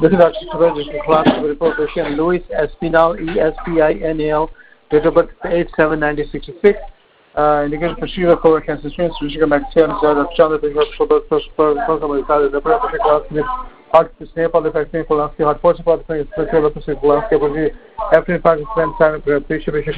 This is Dr. Supervision class of the report patient Louis Espinal, ESPINAL, date of birth 8/7/1966. Indicated procedure cover cancer insurance, Michigan Maximum, Chandra, heart snap the vaccine for last heart force for the special last after participant sign patient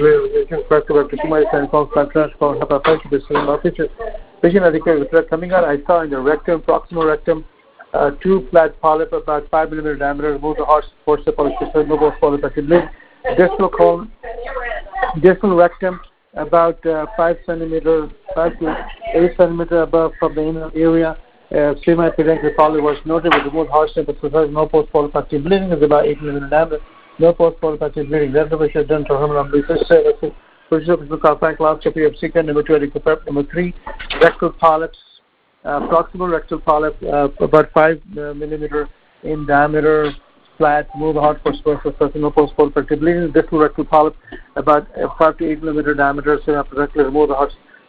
patient indicated coming out. I saw in the rectum, proximal rectum, 2 flat polyp about 5 mm diameter, remove the heart forceps polyp, no more polyp, distal colon, distal rectum about 5 centimeter, 5 to 8 centimeter above from the inner area. Semi-parental polyp was noted with removed heart snap, but no post-polypactic bleeding is about 8 mm diameter, no post-polypactic bleeding. That's the way should done to hormonal research. Colposcopy of second, number 2, number 3, rectal polyps, proximal rectal polyp, about 5 millimeter in diameter, flat, move the heart for no post-polypactic bleeding. Distal rectal polyp, about 5 to 8 millimeter diameter, so directly remove the heart.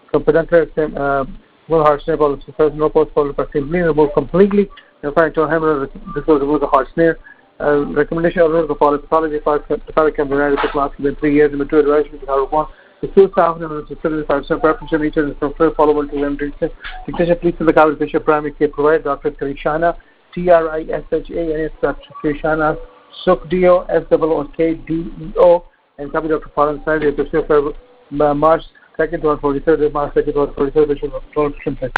Move the heart snare, no post-polypactic bleeding, remove completely. If I tell him this will remove the heart snare. Recommendation of the polypathology can be read class within 3 years. Number 2, advisory to Harvard 1. The 2 staff and the 75% preference in each is followable to them. Dictation, please to the Cabinet Bishop Primary Care Provider, Dr. Trishana, TRISHANA, Dr. Trishana Sukdeo, SOOKDEO, and Cabinet Dr. Paul Inside, March 2nd to 43rd, March 2nd to 43rd, Bishop of